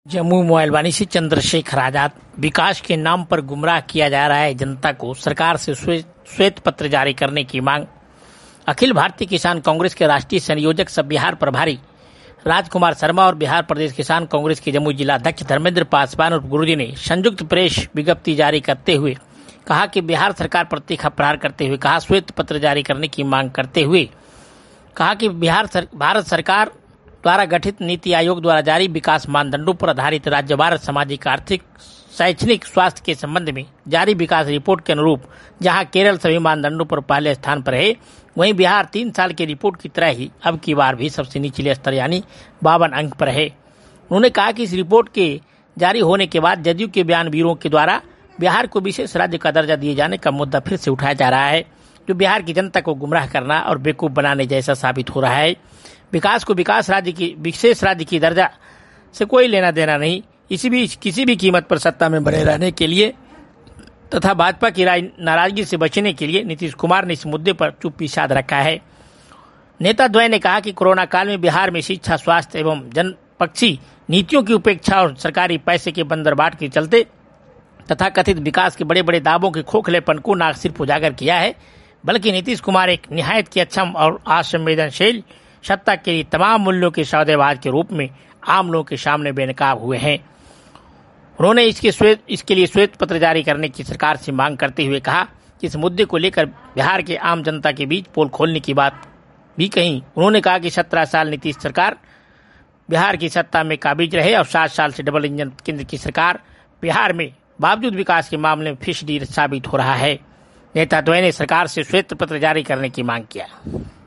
जम्मू मोबाइलवानी से चंद्रशेखर आजाद। विकास के नाम पर गुमराह किया जा रहा है जनता को, सरकार से श्वेत पत्र जारी करने की मांग। अखिल भारतीय किसान कांग्रेस के राष्ट्रीय संयोजक सह बिहार प्रभारी राजकुमार शर्मा और बिहार प्रदेश किसान कांग्रेस के जम्मू जिला अध्यक्ष धर्मेंद्र पासवान और गुरुजी ने संयुक्त प्रेस विज्ञप्ति जारी करते हुए कहा कि बिहार सरकार पर तीखा प्रहार करते हुए कहा श्वेत पत्र जारी करने की मांग करते हुए कहा कि भारत सरकार द्वारा गठित नीति आयोग द्वारा जारी विकास मानदंडों पर आधारित राज्यवार सामाजिक आर्थिक शैक्षणिक स्वास्थ्य के संबंध में जारी विकास रिपोर्ट के अनुरूप जहां केरल सभी मानदंडों पर पहले स्थान पर है, वहीं बिहार 3 साल की रिपोर्ट की तरह ही अब की बार भी सबसे निचले स्तर यानी 52 अंक पर है। उन्होंने कहा कि इस रिपोर्ट के जारी होने के बाद जदयू के बयानवीरों के द्वारा बिहार को विशेष राज्य का दर्जा दिए जाने का मुद्दा फिर से उठाया जा रहा है, जो बिहार की जनता को गुमराह करना और बेवकूफ बनाने जैसा साबित हो रहा है। विकास को विशेष राज्य की दर्जा से कोई लेना देना नहीं। किसी भी कीमत पर सत्ता में बने रहने के लिए तथा भाजपा की नाराजगी से बचने के लिए नीतीश कुमार ने इस मुद्दे पर चुप्पी साध रखा है। नेता द्वय ने कहा कि कोरोना काल में बिहार में शिक्षा, स्वास्थ्य एवं जनपक्षी नीतियों की उपेक्षा और सरकारी पैसे के बंदरबाट के चलते तथा कथित विकास के बड़े बड़े दावों के खोखलेपन को न सिर्फ उजागर किया है, बल्कि नीतीश कुमार एक निहायत की अक्षम और असंवेदनशील सत्ता के लिए तमाम मूल्यों के सौदेबाज के रूप में आम लोगों के सामने बेनकाब हुए हैं। उन्होंने इसके लिए श्वेत पत्र जारी करने की सरकार से मांग करते हुए कहा कि इस मुद्दे को लेकर बिहार के आम जनता के बीच पोल खोलने की बात भी कही। उन्होंने कहा कि 17 साल नीतीश सरकार बिहार की सत्ता में काबिज रहे और 7 साल से डबल इंजन केंद्र की सरकार बिहार में बावजूद विकास के मामले में फिसडी साबित हो रहा है। नेता द्वय ने सरकार से श्वेत पत्र जारी करने की मांग किया।